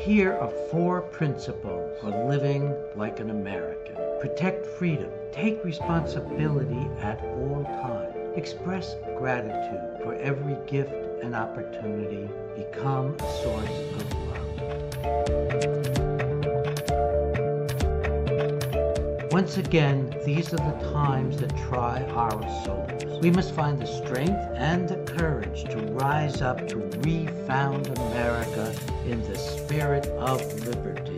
Here are 4 principles for living like an American. Protect freedom. Take responsibility at all times. Express gratitude for every gift and opportunity. Become a source of love. Once again, these are the times that try our souls. We must find the strength and the courage to rise up to refound America in the spirit of liberty.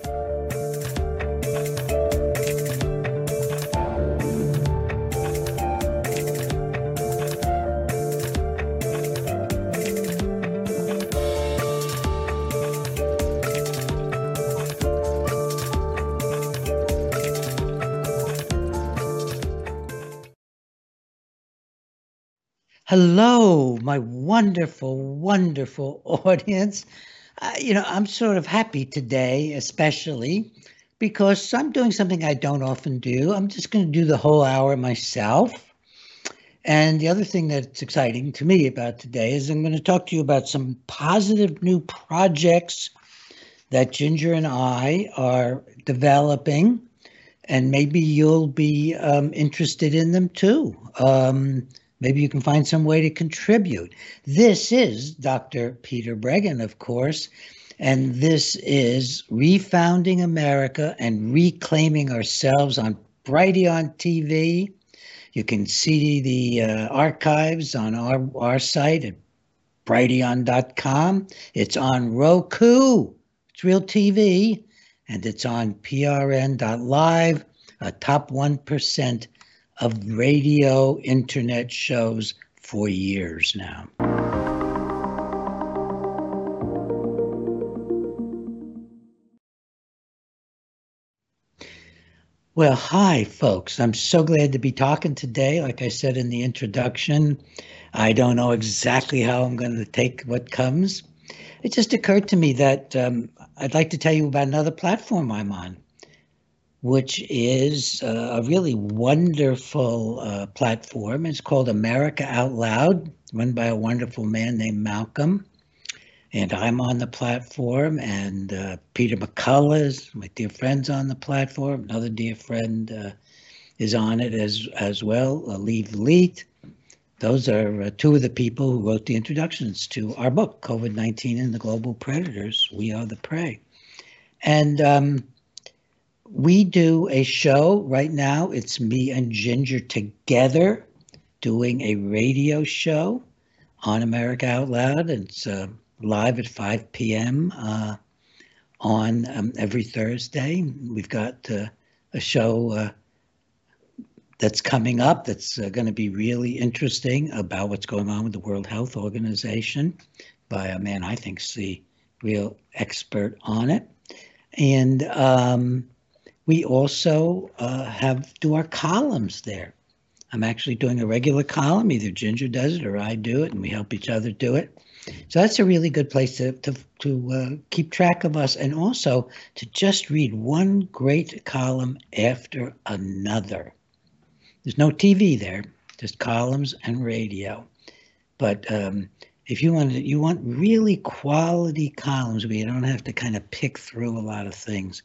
Hello, my wonderful, wonderful audience. I'm sort of happy today, especially because I'm doing something I don't often do. I'm just going to do the whole hour myself. And the other thing that's exciting to me about today is I'm going to talk to you about some positive new projects that Ginger and I are developing, and maybe you'll be interested in them too. Maybe you can find some way to contribute. This is Dr. Peter Breggin, of course, and this is Refounding America and Reclaiming Ourselves on Brighteon TV. You can see the archives on our site at brighteon.com. It's on Roku. It's real TV, and it's on prn.live, a top 1% of radio internet shows for years now. Well, hi, folks. I'm so glad to be talking today. Like I said in the introduction, I don't know exactly how I'm going to take what comes. It just occurred to me that I'd like to tell you about another platform I'm on, which is a really wonderful platform. It's called America Out Loud, run by a wonderful man named Malcolm. And I'm on the platform, and Peter McCullough, my dear friend's on the platform. Another dear friend is on it as well, Leave Leet. Those are 2 of the people who wrote the introductions to our book, COVID-19 and the Global Predators, We Are the Prey. And we do a show right now. It's me and Ginger together doing a radio show on America Out Loud. It's live at 5 p.m. On every Thursday. We've got a show that's coming up that's going to be really interesting about what's going on with the World Health Organization by a man I think's the real expert on it. And we also do our columns there. I'm actually doing a regular column. Either Ginger does it or I do it, and we help each other do it. So that's a really good place to keep track of us, and also to just read one great column after another. There's no TV there, just columns and radio. But if you want really quality columns where you don't have to kind of pick through a lot of things,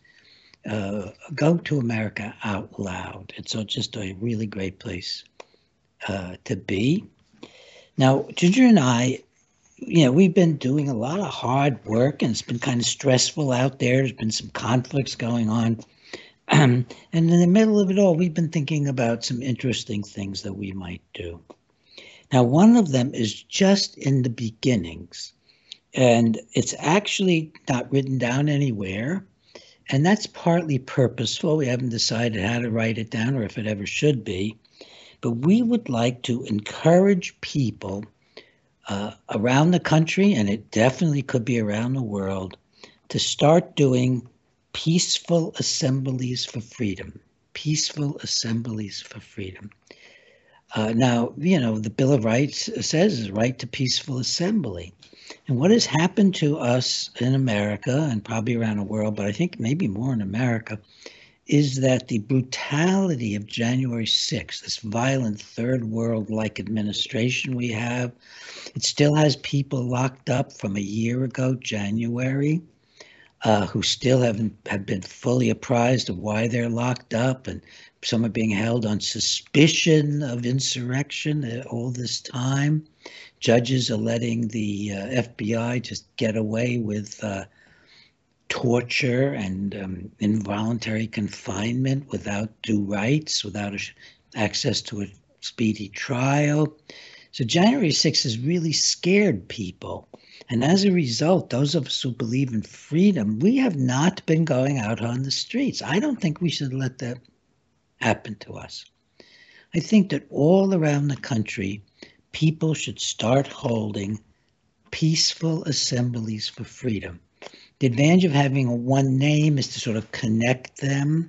go to America Out Loud. It's just a really great place to be. Now, Ginger and I, we've been doing a lot of hard work, and it's been kind of stressful out there. There's been some conflicts going on. And in the middle of it all, we've been thinking about some interesting things that we might do. Now, one of them is just in the beginnings, and it's actually not written down anywhere. And that's partly purposeful. We haven't decided how to write it down or if it ever should be. But we would like to encourage people around the country, and it definitely could be around the world, to start doing peaceful assemblies for freedom. Peaceful assemblies for freedom. Now, the Bill of Rights says is right to peaceful assembly. And what has happened to us in America, and probably around the world, but I think maybe more in America, is that the brutality of January 6th, this violent third world-like administration we have, it still has people locked up from a year ago, January. who still have been fully apprised of why they're locked up, and some are being held on suspicion of insurrection all this time. Judges are letting the FBI just get away with torture and involuntary confinement without due rights, without access to a speedy trial. So January 6th has really scared people. And as a result, those of us who believe in freedom, we have not been going out on the streets. I don't think we should let that happen to us. I think that all around the country, people should start holding peaceful assemblies for freedom. The advantage of having one name is to sort of connect them.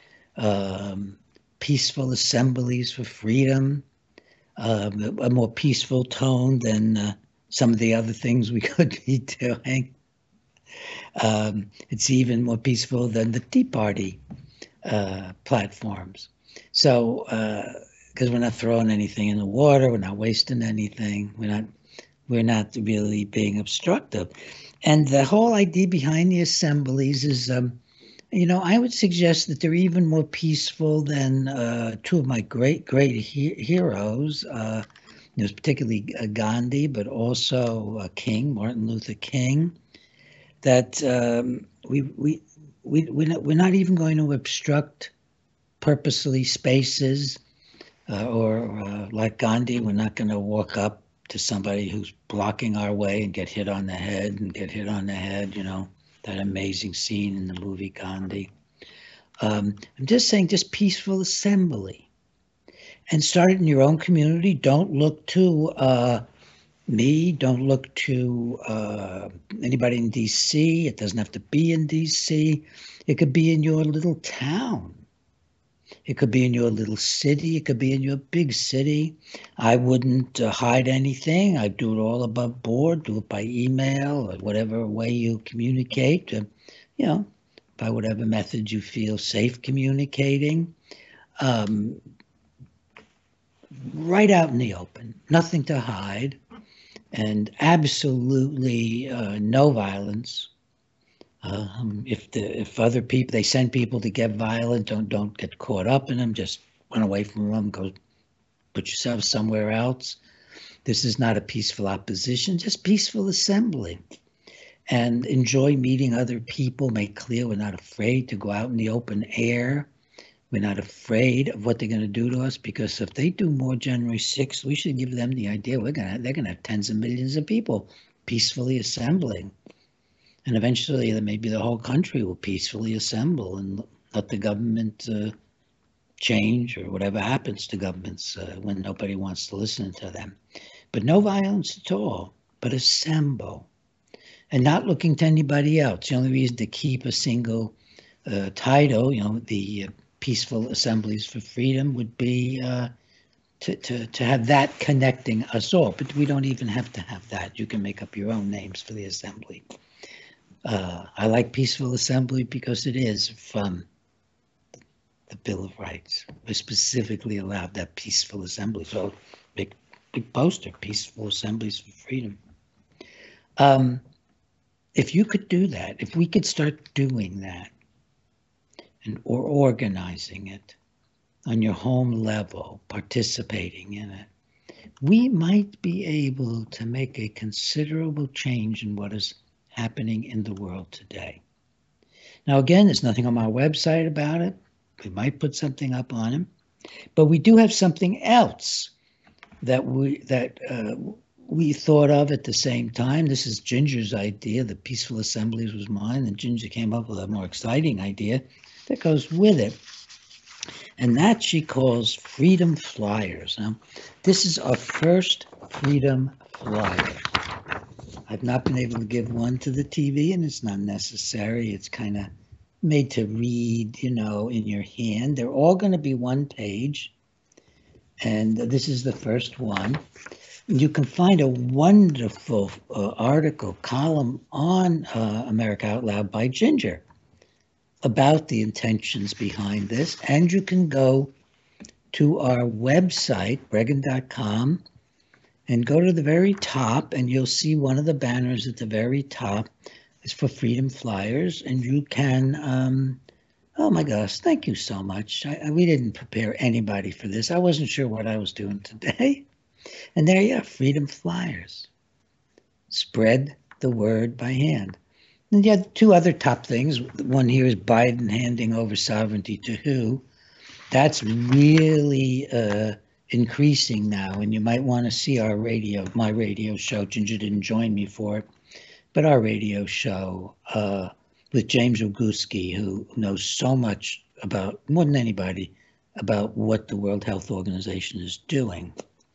Peaceful assemblies for freedom, a more peaceful tone than some of the other things we could be doing. It's even more peaceful than the Tea Party platforms. So, because we're not throwing anything in the water, we're not wasting anything, we're not really being obstructive. And the whole idea behind the assemblies is, I would suggest that they're even more peaceful than two of my great heroes, particularly Gandhi, but also King, Martin Luther King. That we're not even going to obstruct purposely spaces, or like Gandhi, we're not going to walk up to somebody who's blocking our way and get hit on the head, that amazing scene in the movie Gandhi. I'm just saying, just peaceful assembly. And start it in your own community. Don't look to me. Don't look to anybody in D.C. It doesn't have to be in D.C. It could be in your little town. It could be in your little city. It could be in your big city. I wouldn't hide anything. I'd do it all above board, do it by email or whatever way you communicate, by whatever method you feel safe communicating. Right out in the open, nothing to hide, and absolutely no violence. If other people, they send people to get violent, don't get caught up in them. Just run away from them. Go put yourself somewhere else. This is not a peaceful opposition, just peaceful assembly. And enjoy meeting other people. Make clear we're not afraid to go out in the open air. We're not afraid of what they're going to do to us, because if they do more January 6th, we should give them the idea they're going to have tens of millions of people peacefully assembling. And eventually, maybe the whole country will peacefully assemble and let the government change, or whatever happens to governments when nobody wants to listen to them. But no violence at all, but assemble. And not looking to anybody else. The only reason to keep a single title, the Peaceful Assemblies for Freedom, would be to have that connecting us all. But we don't even have to have that. You can make up your own names for the assembly. I like Peaceful Assembly because it is from the Bill of Rights. We specifically allowed that peaceful assembly. So big poster, Peaceful Assemblies for Freedom. If you could do that, if we could start doing that, or organizing it on your home level, participating in it, we might be able to make a considerable change in what is happening in the world today. Now, again, there's nothing on my website about it. We might put something up on it, but we do have something else that we thought of at the same time. This is Ginger's idea. The Peaceful Assemblies was mine, and Ginger came up with a more exciting idea that goes with it, and that she calls Freedom Flyers. Now, this is our first Freedom Flyer. I've not been able to give one to the TV, and it's not necessary. It's kind of made to read, in your hand. They're all going to be one page, and this is the first one. You can find a wonderful column on America Out Loud by Ginger about the intentions behind this, and you can go to our website, Breggin.com, and go to the very top, and you'll see one of the banners at the very top. is for Freedom Flyers, and you can, oh my gosh, thank you so much. We didn't prepare anybody for this. I wasn't sure what I was doing today. And there you are, Freedom Flyers. Spread the word by hand. And you have two other top things. One here is Biden handing over sovereignty to who? That's really increasing now, and you might want to see my radio show. Ginger didn't join me for it, but our radio show with James Roguski, who knows so much about, more than anybody, about what the World Health Organization is doing.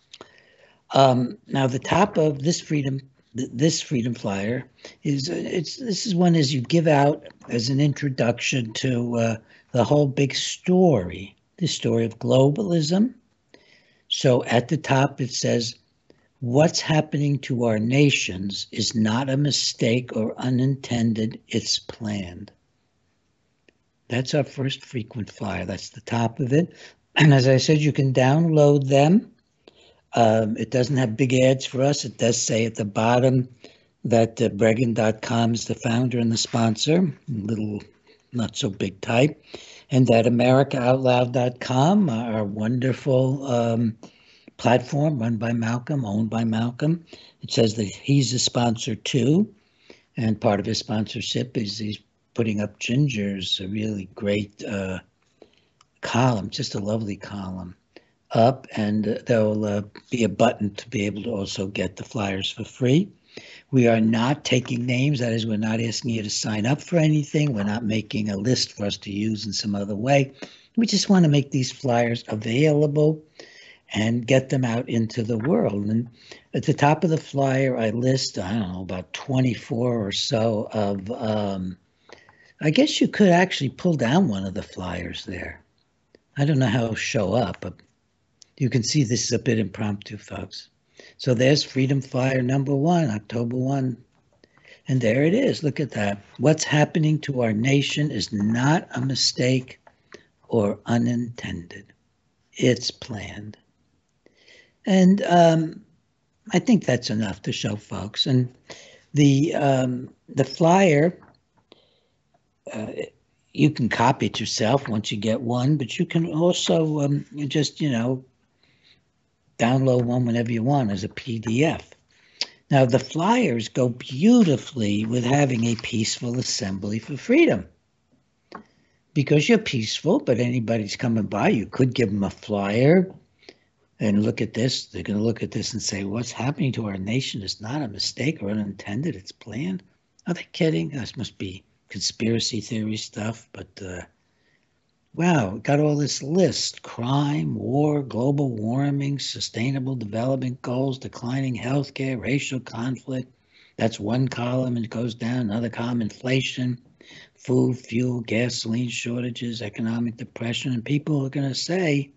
Now, the top of this Freedom Flyer is this is one as you give out as an introduction to the whole big story, the story of globalism. So at the top it says, what's happening to our nations is not a mistake or unintended, it's planned. That's our first frequent flyer. That's the top of it. And as I said, you can download them. It doesn't have big ads for us. It does say at the bottom that Bregan.com is the founder and the sponsor, little not so big type, and that AmericaOutloud.com, our wonderful platform run by Malcolm, owned by Malcolm. It says that he's a sponsor too, and part of his sponsorship is he's putting up Ginger's a really great column, just a lovely column up, and there'll be a button to be able to also get the flyers for free. We are not taking names. That is, we're not asking you to sign up for anything. We're not making a list for us to use in some other way. We just want to make these flyers available and get them out into the world. And at the top of the flyer, I list, I don't know, about 24 or so of, I guess you could actually pull down one of the flyers there. I don't know how it'll show up, but you can see this is a bit impromptu, folks. So there's Freedom Flyer number 1, October 1. And there it is. Look at that. What's happening to our nation is not a mistake or unintended. It's planned. And I think that's enough to show folks. And the flyer, you can copy it yourself once you get one, but you can also just, download one whenever you want as a PDF. Now, the flyers go beautifully with having a peaceful assembly for freedom. Because you're peaceful, but anybody's coming by, you could give them a flyer and look at this. They're going to look at this and say, what's happening to our nation is not a mistake or unintended, it's planned. Are they kidding? This must be conspiracy theory stuff, but wow, got all this list: crime, war, global warming, sustainable development goals, declining healthcare, racial conflict. That's one column, and it goes down. Another column: inflation, food, fuel, gasoline shortages, economic depression. And people are going to say,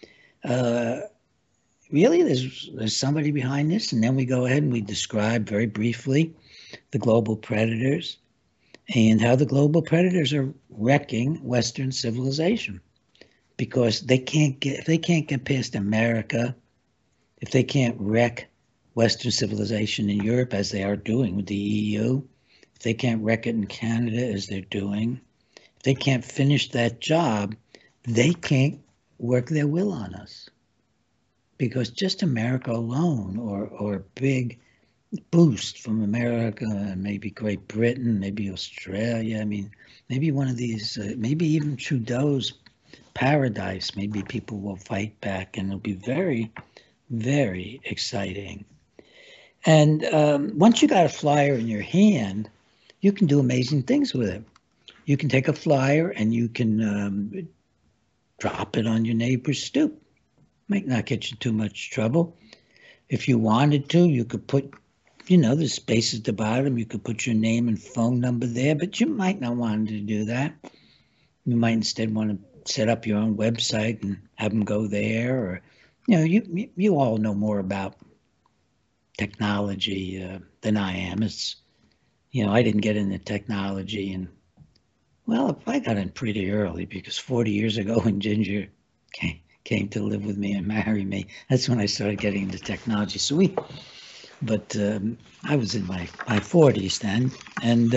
really, there's somebody behind this? And then we go ahead and we describe very briefly the global predators and how the global predators are wrecking Western civilization, because if they can't get past America, if they can't wreck Western civilization in Europe as they are doing with the EU, if they can't wreck it in Canada as they're doing, if they can't finish that job, they can't work their will on us. Because just America alone, or a big boost from America, maybe Great Britain, maybe Australia, I mean, maybe one of these, maybe even Trudeau's paradise, maybe people will fight back, and it'll be very, very exciting. And once you got a flyer in your hand, you can do amazing things with it. You can take a flyer and you can drop it on your neighbor's stoop. Might not get you too much trouble. If you wanted to, you could put, there's space at the bottom. You could put your name and phone number there, but you might not want to do that. You might instead want to set up your own website and have them go there. Or, you all know more about technology than I am. It's, I didn't get into technology, and well, I got in pretty early, because 40 years ago when Ginger came to live with me and marry me, that's when I started getting into technology. So but I was in my 40s then, and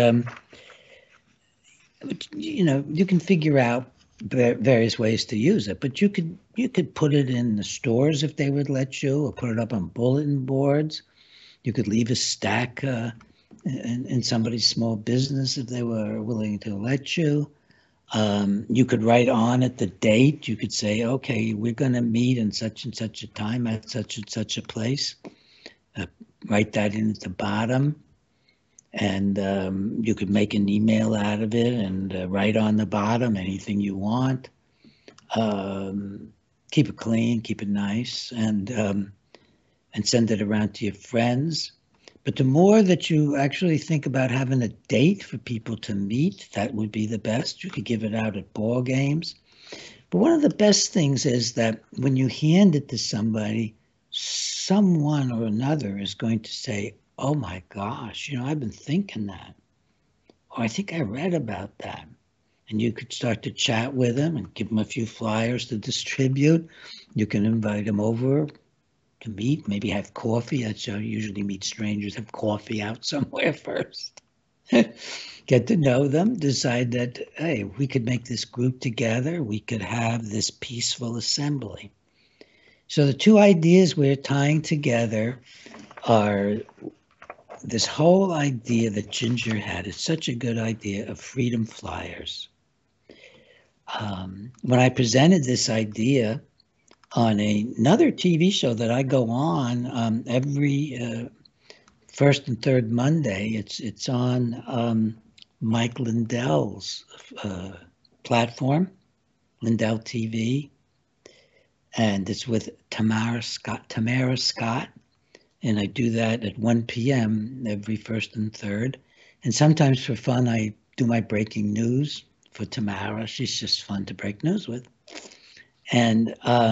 you can figure out various ways to use it, but you could put it in the stores if they would let you, or put it up on bulletin boards. You could leave a stack in somebody's small business if they were willing to let you. You could write on it the date. You could say, okay, we're going to meet in such and such a time at such and such a place. Write that in at the bottom. And you could make an email out of it and write on the bottom anything you want. Keep it clean, keep it nice, and send it around to your friends. But the more that you actually think about having a date for people to meet, that would be the best. You could give it out at ball games. But one of the best things is that when you hand it to somebody, someone or another is going to say, oh my gosh, I've been thinking that. Or I think I read about that. And you could start to chat with them and give them a few flyers to distribute. You can invite them over to meet, maybe have coffee. That's how you usually meet strangers, have coffee out somewhere first. Get to know them, decide that, hey, we could make this group together. We could have this peaceful assembly. So the two ideas we're tying together are this whole idea that Ginger had. It's such a good idea of freedom flyers. When I presented this idea on another TV show that I go on every first and third Monday. It's on Mike Lindell's platform, Lindell TV, and it's with Tamara Scott, and I do that at 1 p.m. every first and third. And sometimes for fun, I do my breaking news for Tamara. She's just fun to break news with. And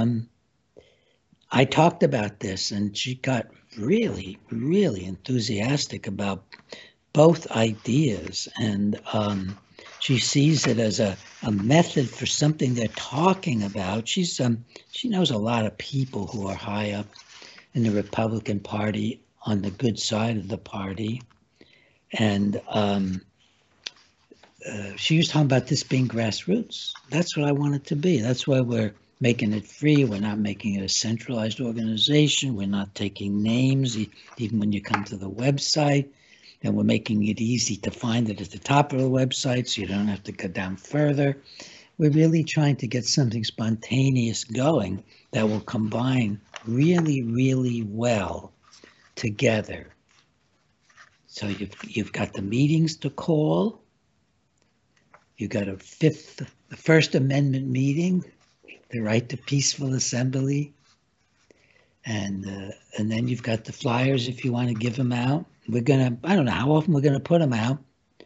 I talked about this, and she got really, really enthusiastic about both ideas. And she sees it as a method for something they're talking about. She knows a lot of people who are high up in the Republican Party on the good side of the party. And she was talking about this being grassroots. That's what I want it to be. That's why we're making it free. We're not making it a centralized organization. We're not taking names, even when you come to the website. And we're making it easy to find it at the top of the website so you don't have to go down further. We're really trying to get something spontaneous going that will combine really, really well together. So you've got the meetings to call. You've got a First Amendment meeting, the right to peaceful assembly, and then you've got the flyers if you want to give them out. I don't know how often we're gonna put them out.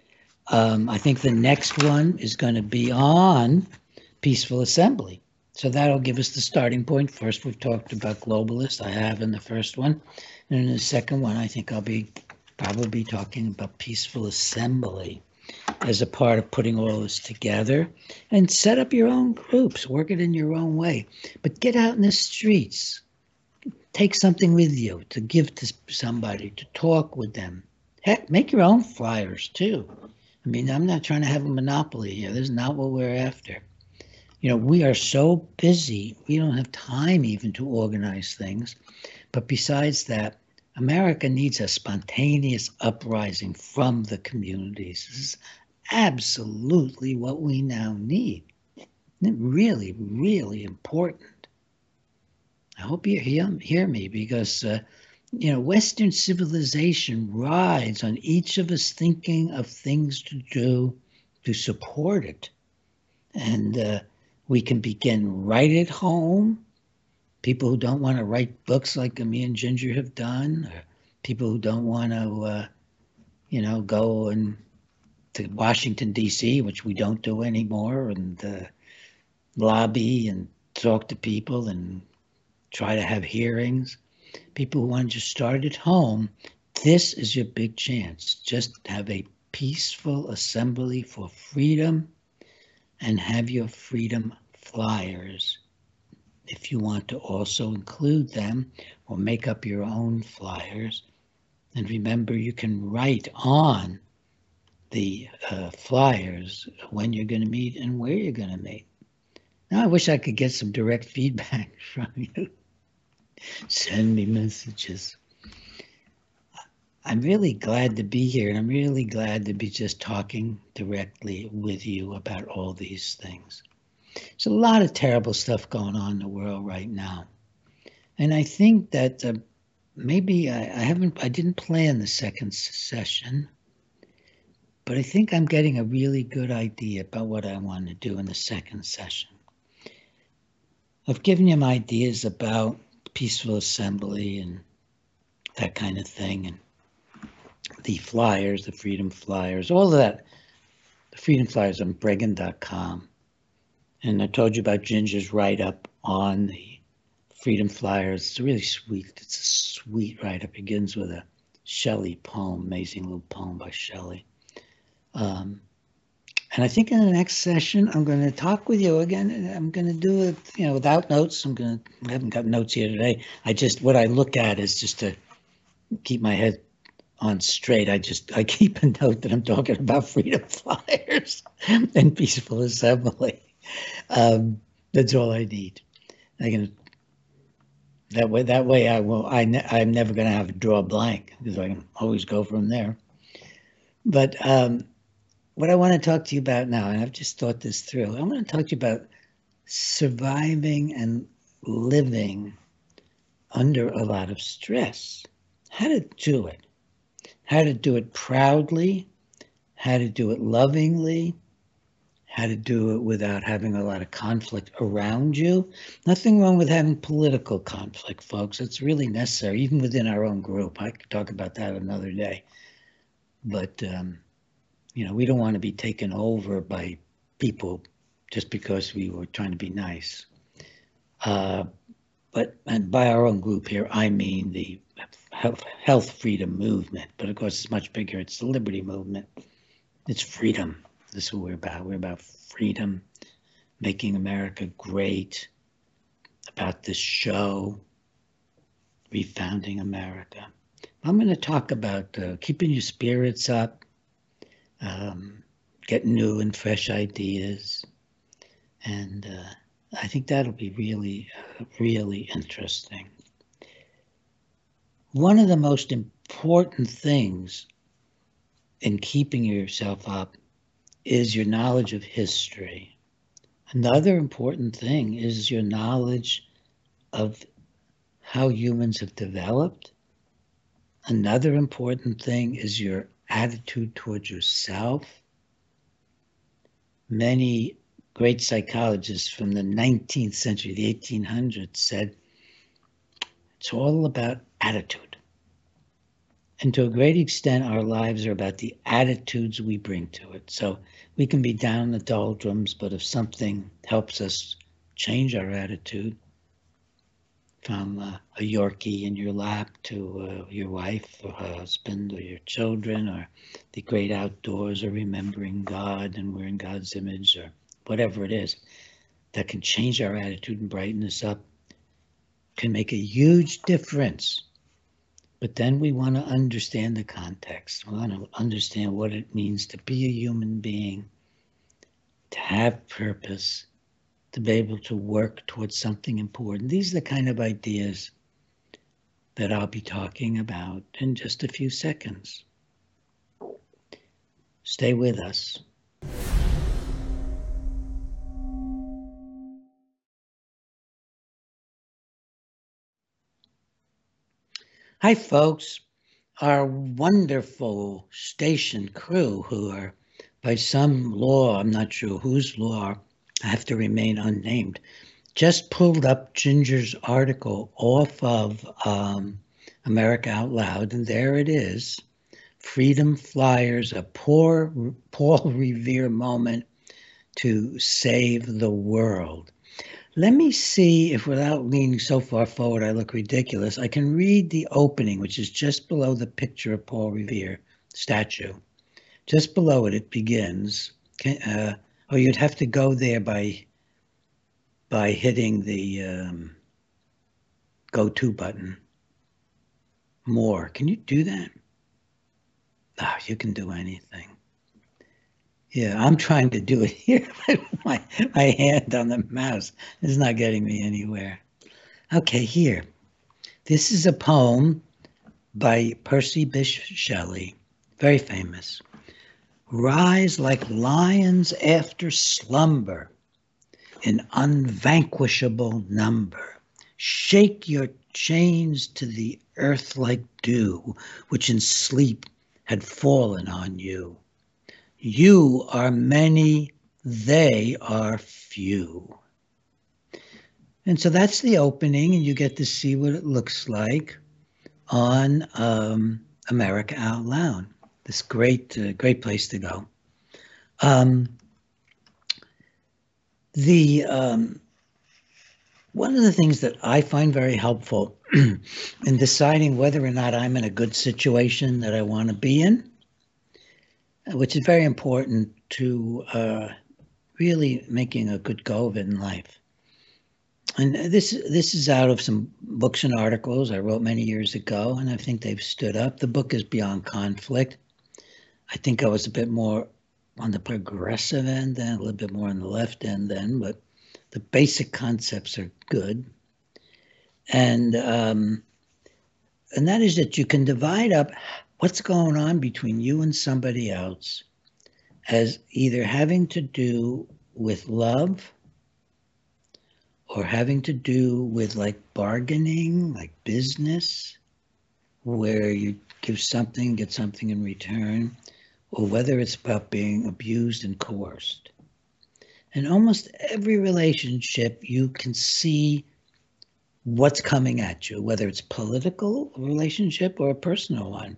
I think the next one is going to be on peaceful assembly. So that'll give us the starting point. First, we've talked about globalists. I have in the first one. And in the second one, I think I'll be probably talking about peaceful assembly as a part of putting all this together. And set up your own groups. Work it in your own way. But get out in the streets. Take something with you to give to somebody, to talk with them. Heck, make your own flyers too. I mean, I'm not trying to have a monopoly here. This is not what we're after. We are so busy, we don't have time even to organize things. But besides that, America needs a spontaneous uprising from the communities. This is absolutely what we now need. Really, really important. I hope you hear me, because Western civilization rides on each of us thinking of things to do to support it. And we can begin right at home. People who don't want to write books like me and Ginger have done, or people who don't want to, go to Washington, D.C., which we don't do anymore, and lobby and talk to people and try to have hearings. People who want to just start at home, this is your big chance. Just have a peaceful assembly for freedom and have your freedom flyers. If you want to also include them or make up your own flyers, And remember, you can write on the flyers when you're going to meet and where you're going to meet. Now, I wish I could get some direct feedback from you. Send me messages. I'm really glad to be here, and I'm really glad to be just talking directly with you about all these things. There's a lot of terrible stuff going on in the world right now. And I think that maybe I didn't plan the second session, but I think I'm getting a really good idea about what I want to do in the second session. I've given you my ideas about peaceful assembly and that kind of thing, and the flyers, the freedom flyers, all of that. The freedom flyers on Bregan.com. And I told you about Ginger's write-up on the freedom flyers. It's really sweet. It's a sweet write-up. It begins with a Shelley poem, amazing little poem by Shelley. And I think in the next session, I'm going to talk with you again. And I'm going to do it, without notes. I haven't got notes here today. What I look at is just to keep my head on straight. I keep a note that I'm talking about freedom flyers and peaceful assembly. That's all I need. That way I'm never going to have to draw a blank because I can always go from there. But what I want to talk to you about now, and I've just thought this through, I want to talk to you about surviving and living under a lot of stress. How to do it. How to do it proudly, how to do it lovingly, how to do it without having a lot of conflict around you. Nothing wrong with having political conflict, folks. It's really necessary, even within our own group. I could talk about that another day. But, we don't want to be taken over by people just because we were trying to be nice. And by our own group here, I mean the health freedom movement. But of course, it's much bigger. It's the liberty movement. It's freedom. This is what we're about. We're about freedom, making America great, about this show, refounding America. I'm going to talk about keeping your spirits up, getting new and fresh ideas. And I think that'll be really, really interesting. One of the most important things in keeping yourself up is your knowledge of history. Another important thing is your knowledge of how humans have developed. Another important thing is your attitude towards yourself. Many great psychologists from the 19th century, the 1800s, said it's all about attitude. And to a great extent, our lives are about the attitudes we bring to it. So we can be down in the doldrums, but if something helps us change our attitude, from a Yorkie in your lap to your wife or husband or your children, or the great outdoors, or remembering God and we're in God's image, or whatever it is that can change our attitude and brighten us up, can make a huge difference. But then we want to understand the context. We want to understand what it means to be a human being, to have purpose, to be able to work towards something important. These are the kind of ideas that I'll be talking about in just a few seconds. Stay with us. Hi, folks. Our wonderful station crew, who are, by some law, I'm not sure whose law, have to remain unnamed, just pulled up Ginger's article off of America Out Loud, and there it is. Freedom Flyers, a Paul Revere moment to save the world. Let me see if, without leaning so far forward, I look ridiculous. I can read the opening, which is just below the picture of Paul Revere statue. Just below it, it begins. You'd have to go there by hitting the go to button. More. Can you do that? Oh, you can do anything. Yeah, I'm trying to do it here. My hand on the mouse is not getting me anywhere. Okay, here. This is a poem by Percy Bysshe Shelley, very famous. Rise like lions after slumber in unvanquishable number. Shake your chains to the earth like dew, which in sleep had fallen on you. You are many, they are few. And so that's the opening, and you get to see what it looks like on America Out Loud. This great place to go. One of the things that I find very helpful in deciding whether or not I'm in a good situation that I want to be in, which is very important to really making a good go of it in life. And this is out of some books and articles I wrote many years ago, and I think they've stood up. The book is Beyond Conflict. I think I was a bit more on the progressive end and a little bit more on the left end then, but the basic concepts are good. And that is that you can divide up what's going on between you and somebody else as either having to do with love or having to do with like bargaining, like business, where you give something, get something in return, or whether it's about being abused and coerced. In almost every relationship, you can see what's coming at you, whether it's political relationship or a personal one.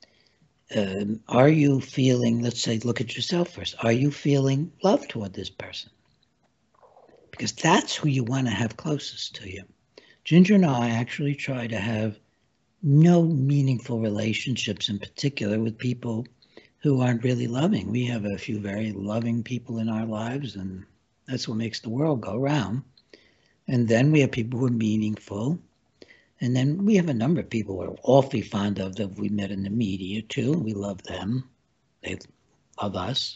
Are you feeling, let's say, look at yourself first. Are you feeling love toward this person? Because that's who you want to have closest to you. Ginger and I actually try to have no meaningful relationships in particular with people who aren't really loving. We have a few very loving people in our lives, and that's what makes the world go round. And then we have people who are meaningful. And then we have a number of people we're awfully fond of that we met in the media too. We love them. They love us.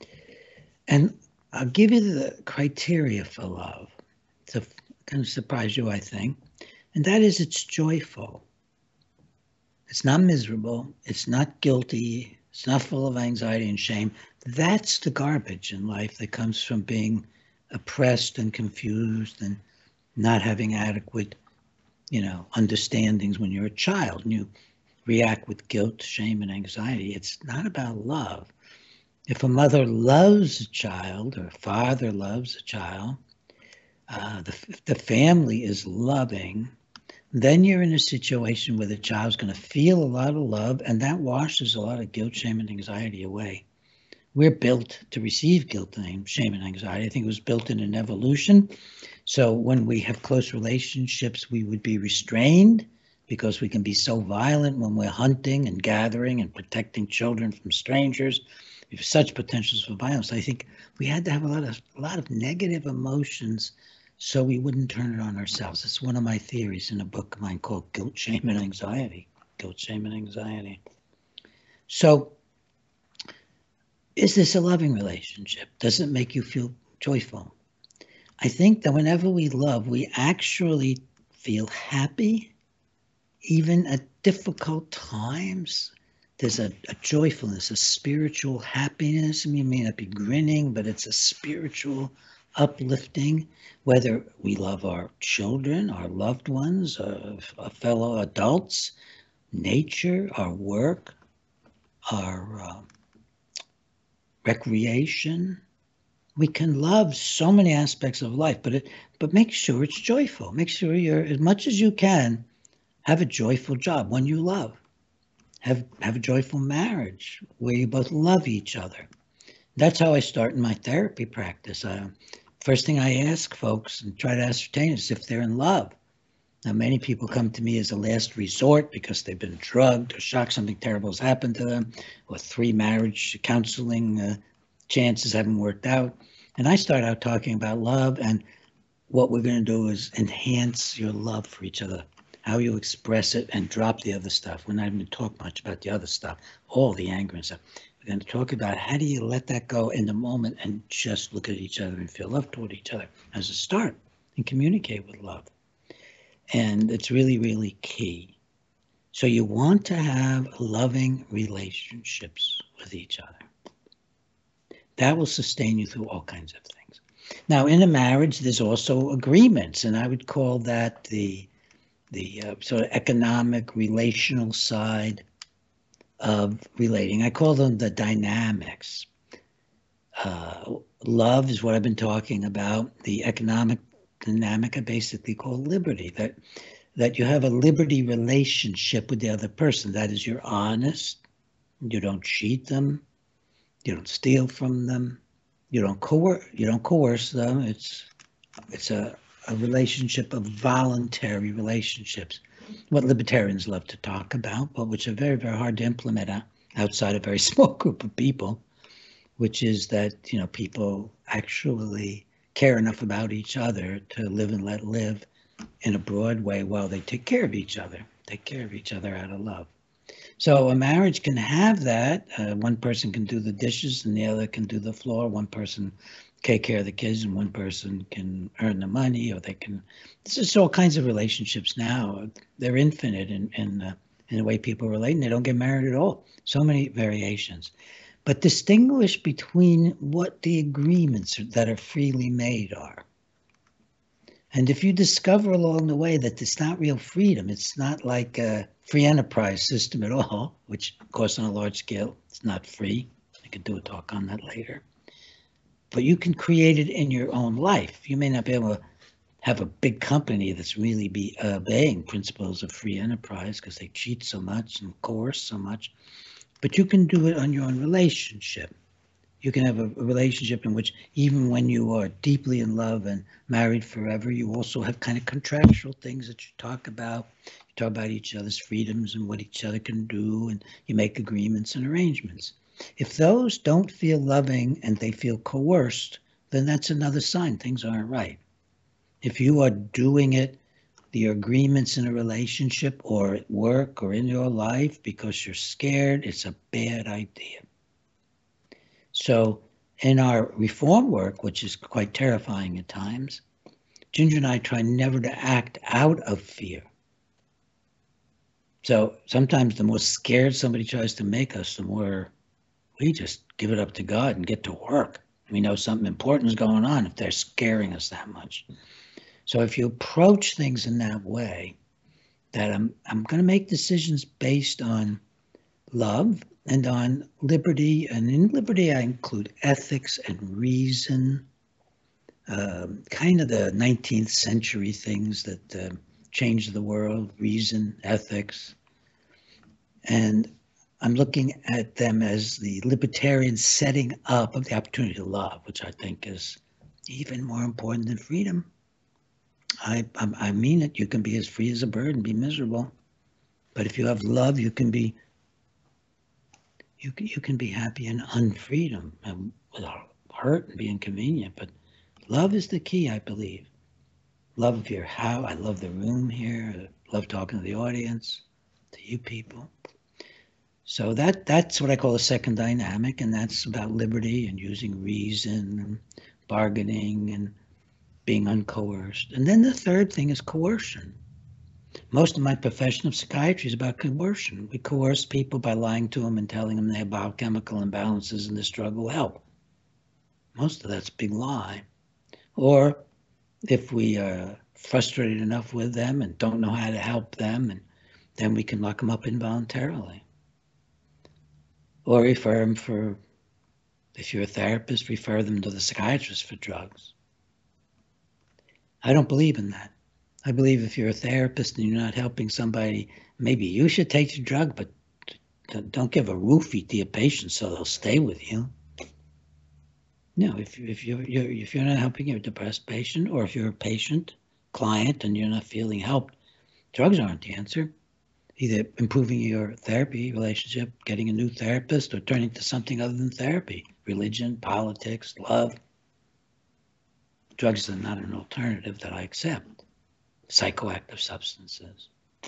And I'll give you the criteria for love. It's kind of surprise you, I think. And that is it's joyful. It's not miserable. It's not guilty. It's not full of anxiety and shame. That's the garbage in life that comes from being oppressed and confused and not having adequate, understandings when you're a child and you react with guilt, shame, and anxiety. It's not about love. If a mother loves a child or a father loves a child, the family is loving, then you're in a situation where the child's going to feel a lot of love, and that washes a lot of guilt, shame, and anxiety away. We're built to receive guilt, shame, and anxiety. I think it was built in an evolution. So when we have close relationships, we would be restrained because we can be so violent when we're hunting and gathering and protecting children from strangers. We have such potentials for violence. I think we had to have a lot of negative emotions so we wouldn't turn it on ourselves. It's one of my theories in a book of mine called Guilt, Shame, and Anxiety. Guilt, Shame, and Anxiety. So is this a loving relationship? Does it make you feel joyful? I think that whenever we love, we actually feel happy, even at difficult times. There's a joyfulness, a spiritual happiness. I mean, it may not be grinning, but it's a spiritual uplifting, whether we love our children, our loved ones, our fellow adults, nature, our work, our recreation. We can love so many aspects of life, but make sure it's joyful. Make sure you're, as much as you can, have a joyful job, one you love. Have a joyful marriage where you both love each other. That's how I start in my therapy practice. First thing I ask folks and try to ascertain is if they're in love. Now, many people come to me as a last resort because they've been drugged or shocked, something terrible has happened to them, or 3 marriage counseling chances haven't worked out. And I start out talking about love, and what we're going to do is enhance your love for each other. how you express it, and drop the other stuff. We're not even going to talk much about the other stuff, all the anger and stuff. We're going to talk about how do you let that go in the moment and just look at each other and feel love toward each other as a start and communicate with love. And it's really, really key. So you want to have loving relationships with each other. That will sustain you through all kinds of things. Now, in a marriage, there's also agreements, and I would call that the sort of economic, relational side of relating. I call them the dynamics. Love is what I've been talking about. The economic dynamic I basically call liberty, that you have a liberty relationship with the other person. That is, you're honest, you don't cheat them, you don't steal from them, you don't coerce them. It's a relationship of voluntary relationships, what libertarians love to talk about, but which are very, very hard to implement outside a very small group of people, which is that, people actually care enough about each other to live and let live in a broad way while they take care of each other out of love. So a marriage can have that. One person can do the dishes and the other can do the floor. One person take care of the kids and one person can earn the money, or there's just all kinds of relationships now. They're infinite in the way people relate, and they don't get married at all. So many variations. But distinguish between what the agreements that are freely made are. And if you discover along the way that it's not real freedom, it's not like a free enterprise system at all, which of course on a large scale, it's not free. I could do a talk on that later. But you can create it in your own life. You may not be able to have a big company that's really be obeying principles of free enterprise because they cheat so much and coerce so much, but you can do it on your own relationship. You can have a relationship in which even when you are deeply in love and married forever, you also have kind of contractual things that you talk about. You talk about each other's freedoms and what each other can do, and you make agreements and arrangements. If those don't feel loving and they feel coerced, then that's another sign things aren't right. If you are doing it, the agreements in a relationship or at work or in your life because you're scared, it's a bad idea. So in our reform work, which is quite terrifying at times, Ginger and I try never to act out of fear. So sometimes the more scared somebody tries to make us, the more we just give it up to God and get to work. We know something important is going on if they're scaring us that much. So if you approach things in that way, that I'm going to make decisions based on love and on liberty, and in liberty I include ethics and reason, kind of the 19th century things that changed the world, reason, ethics. And I'm looking at them as the libertarian setting up of the opportunity to love, which I think is even more important than freedom. I mean it. You can be as free as a bird and be miserable. But if you have love, you can be happy in unfreedom and without hurt and be inconvenient. But love is the key, I believe. Love of your how. I love the room here. I love talking to the audience, to you people. So that's what I call a second dynamic, and that's about liberty and using reason and bargaining and being uncoerced. And then the third thing is coercion. Most of my profession of psychiatry is about coercion. We coerce people by lying to them and telling them they have biochemical imbalances and the drug will help. Most of that's a big lie. Or if we are frustrated enough with them and don't know how to help them, and then we can lock them up involuntarily. Or refer them if you're a therapist, refer them to the psychiatrist for drugs. I don't believe in that. I believe if you're a therapist and you're not helping somebody, maybe you should take the drug, but don't give a roofie to your patient so they'll stay with you. No, if you're not helping your depressed patient, or if you're a patient, client, and you're not feeling helped, drugs aren't the answer. Either improving your therapy relationship, getting a new therapist, or turning to something other than therapy, religion, politics, love. Drugs are not an alternative that I accept. Psychoactive substances.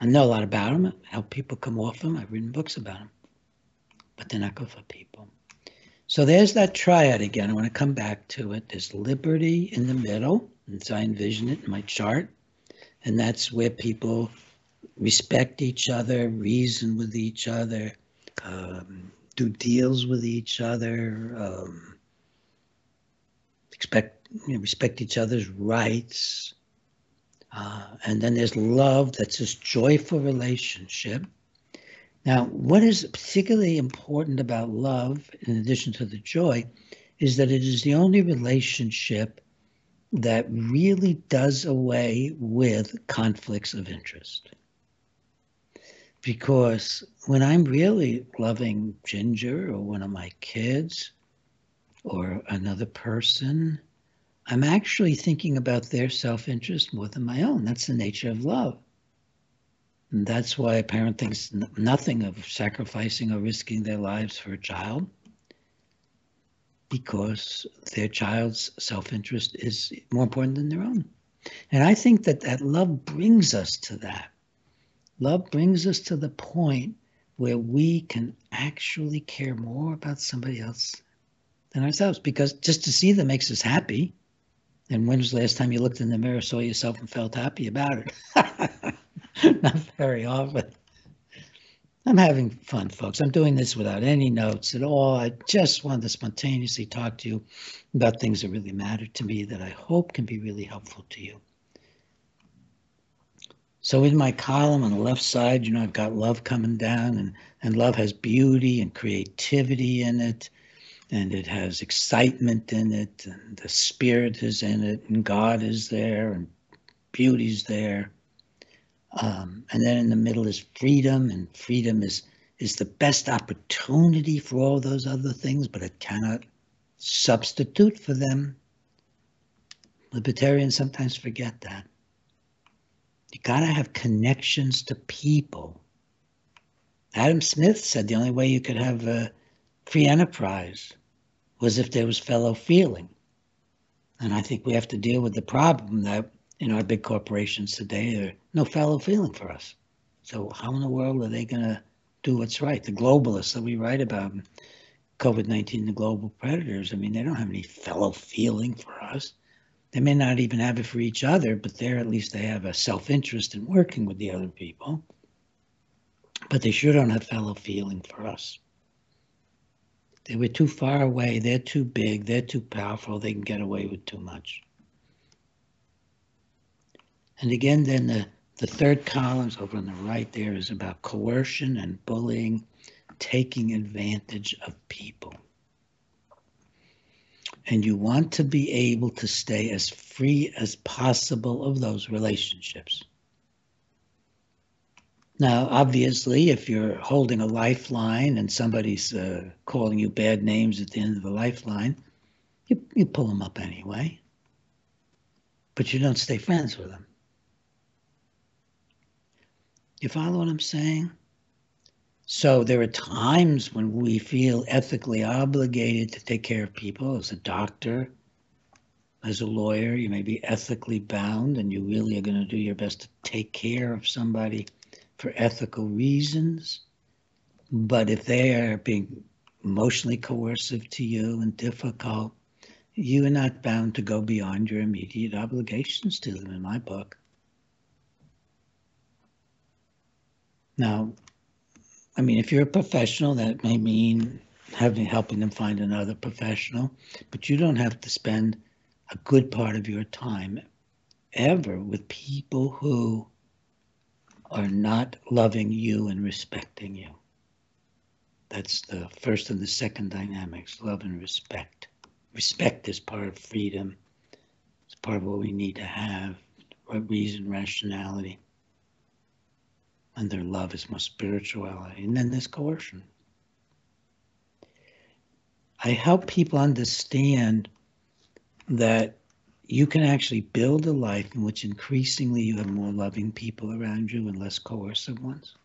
I know a lot about them. I help people come off them. I've written books about them, but they're not good for people. So there's that triad again. I want to come back to it. There's liberty in the middle, as I envision it in my chart. And that's where people respect each other, reason with each other, do deals with each other, respect each other's rights. And then there's love, that's this joyful relationship. Now, what is particularly important about love, in addition to the joy, is that it is the only relationship that really does away with conflicts of interest. Because when I'm really loving Ginger or one of my kids or another person, I'm actually thinking about their self-interest more than my own. That's the nature of love. And that's why a parent thinks nothing of sacrificing or risking their lives for a child, because their child's self-interest is more important than their own. And I think that love brings us to that. Love brings us to the point where we can actually care more about somebody else than ourselves, because just to see them makes us happy. And when was the last time you looked in the mirror, saw yourself, and felt happy about it? Not very often. I'm having fun, folks. I'm doing this without any notes at all. I just wanted to spontaneously talk to you about things that really matter to me, that I hope can be really helpful to you. So in my column on the left side, I've got love coming down, and love has beauty and creativity in it, and it has excitement in it, and the spirit is in it, and God is there, and beauty's there. And then in the middle is freedom, and freedom is the best opportunity for all those other things, but it cannot substitute for them. Libertarians sometimes forget that. You gotta have connections to people. Adam Smith said the only way you could have a free enterprise was if there was fellow feeling. And I think we have to deal with the problem that in our big corporations today, there's no fellow feeling for us. So how in the world are they going to do what's right? The globalists that we write about, COVID-19, the global predators, I mean, they don't have any fellow feeling for us. They may not even have it for each other, but at least they have a self-interest in working with the other people. But they sure don't have fellow feeling for us. They were too far away. They're too big. They're too powerful. They can get away with too much. And again, then the third column over on the right there is about coercion and bullying, taking advantage of people. And you want to be able to stay as free as possible of those relationships. Now, obviously, if you're holding a lifeline and somebody's calling you bad names at the end of the lifeline, you pull them up anyway. But you don't stay friends with them. You follow what I'm saying? So there are times when we feel ethically obligated to take care of people. As a doctor, as a lawyer, you may be ethically bound, and you really are going to do your best to take care of somebody for ethical reasons. But if they are being emotionally coercive to you and difficult, you are not bound to go beyond your immediate obligations to them, in my book. Now, I mean, if you're a professional, that may mean helping them find another professional, but you don't have to spend a good part of your time ever with people who are not loving you and respecting you. That's the first and the second dynamics, love and respect. Respect is part of freedom. It's part of what we need to have, reason, rationality. And their love is more spirituality. And then there's coercion. I help people understand that you can actually build a life in which increasingly you have more loving people around you and less coercive ones.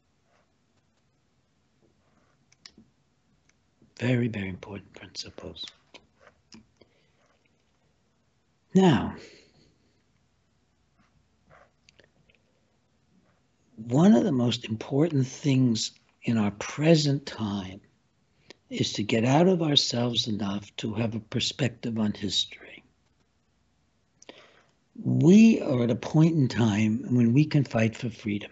Very, very important principles. Now, one of the most important things in our present time is to get out of ourselves enough to have a perspective on history. We are at a point in time when we can fight for freedom.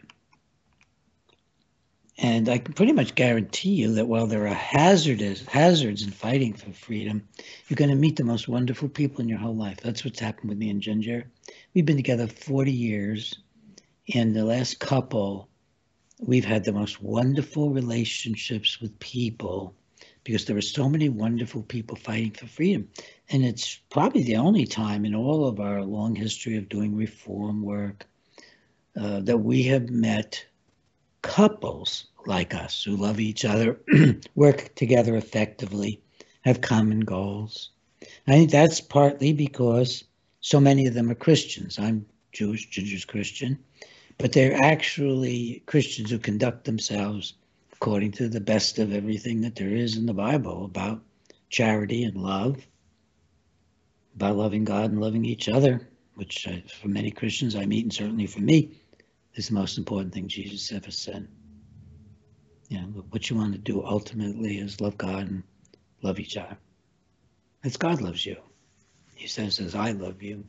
And I can pretty much guarantee you that while there are hazards in fighting for freedom, you're going to meet the most wonderful people in your whole life. That's what's happened with me and Ginger. We've been together 40 years. And the last couple, we've had the most wonderful relationships with people because there are so many wonderful people fighting for freedom. And it's probably the only time in all of our long history of doing reform work that we have met couples like us who love each other, work together effectively, have common goals. I think that's partly because so many of them are Christians. I'm Jewish, Ginger's Christian, but they're actually Christians who conduct themselves according to the best of everything that there is in the Bible about charity and love, about loving God and loving each other, which for many Christians I meet, and certainly for me, is the most important thing Jesus ever said. You know, what you want to do ultimately is love God and love each other. As God loves you. He says, as I love you.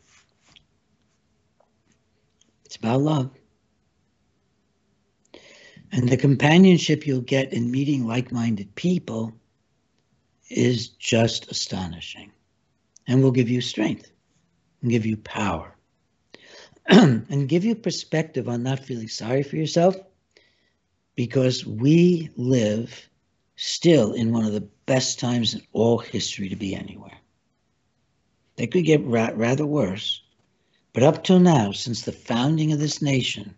It's about love. And the companionship you'll get in meeting like-minded people is just astonishing and will give you strength and give you power and give you perspective on not feeling sorry for yourself, because we live still in one of the best times in all history to be anywhere. They could get rather worse, but up till now, since the founding of this nation,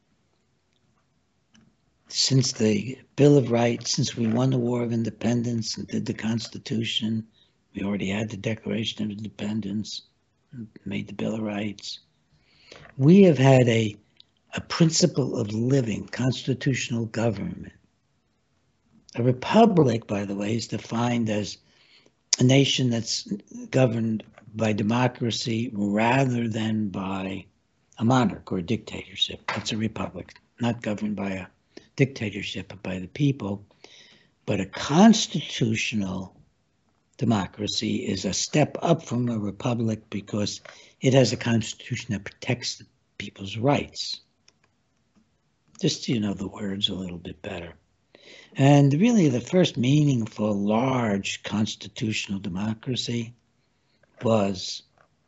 since the Bill of Rights, since we won the War of Independence and did the Constitution, we already had the Declaration of Independence, made the Bill of Rights. We have had a principle of living, constitutional government. A republic, by the way, is defined as a nation that's governed by democracy rather than by a monarch or a dictatorship. That's a republic, not governed by a dictatorship, but by the people. But a constitutional democracy is a step up from a republic because it has a constitution that protects the people's rights. Just so you know the words a little bit better. And really the first meaningful, large constitutional democracy was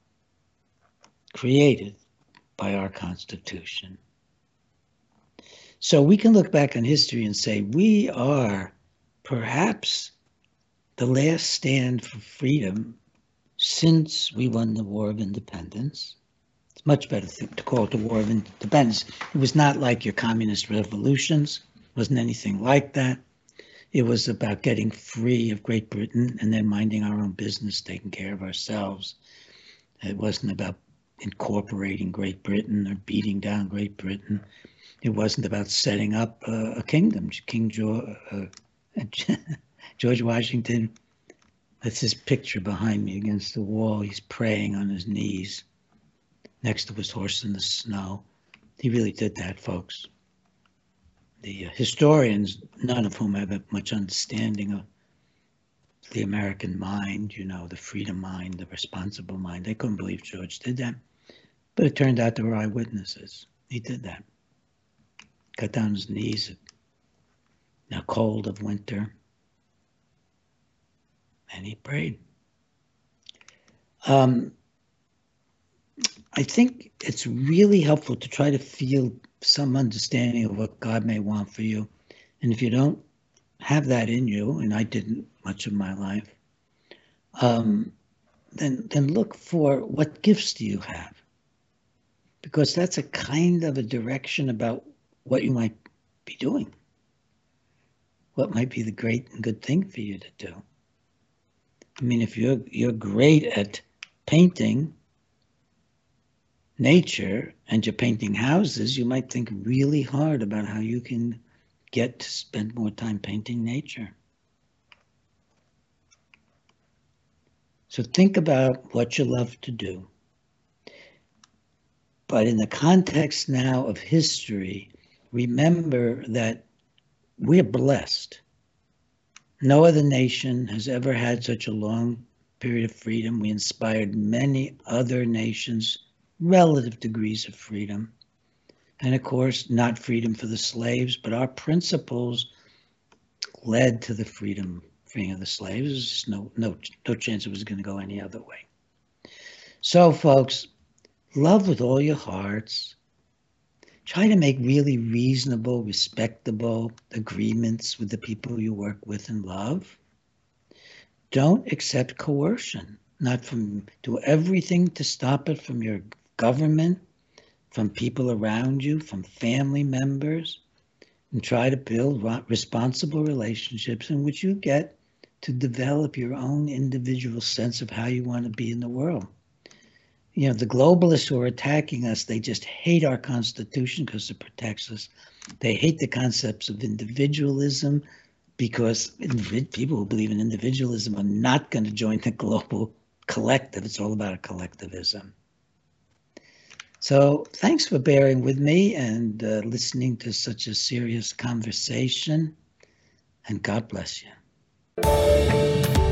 created by our Constitution. So we can look back on history and say we are perhaps the last stand for freedom since we won the War of Independence. It's much better to call it the War of Independence. It was not like your communist revolutions. It wasn't anything like that. It was about getting free of Great Britain and then minding our own business, taking care of ourselves. It wasn't about incorporating Great Britain or beating down Great Britain. It wasn't about setting up a kingdom. King George Washington, that's his picture behind me against the wall. He's praying on his knees next to his horse in the snow. He really did that, folks. The historians, none of whom have much understanding of the American mind, you know, the freedom mind, the responsible mind, they couldn't believe George did that. But it turned out there were eyewitnesses. He did that. Got down his knees in a cold of winter, and he prayed. I think it's really helpful to try to feel some understanding of what God may want for you. And if you don't have that in you, and I didn't much of my life, then look for what gifts do you have? Because that's a kind of a direction about what you might be doing. What might be the great and good thing for you to do? I mean, if you're great at painting nature and you're painting houses, you might think really hard about how you can get to spend more time painting nature. So think about what you love to do. But in the context now of history, remember that we're blessed. No other nation has ever had such a long period of freedom. We inspired many other nations relative degrees of freedom. And of course, not freedom for the slaves, but our principles led to the freeing of the slaves. There's just no chance it was going to go any other way. So, folks, love with all your hearts. Try to make really reasonable, respectable agreements with the people you work with and love. Don't accept coercion. Do everything to stop it from your government, from people around you, from family members, and try to build responsible relationships in which you get to develop your own individual sense of how you want to be in the world. You know, the globalists who are attacking us, they just hate our Constitution because it protects us. They hate the concepts of individualism because people who believe in individualism are not going to join the global collective. It's all about collectivism. So thanks for bearing with me and listening to such a serious conversation, and God bless you.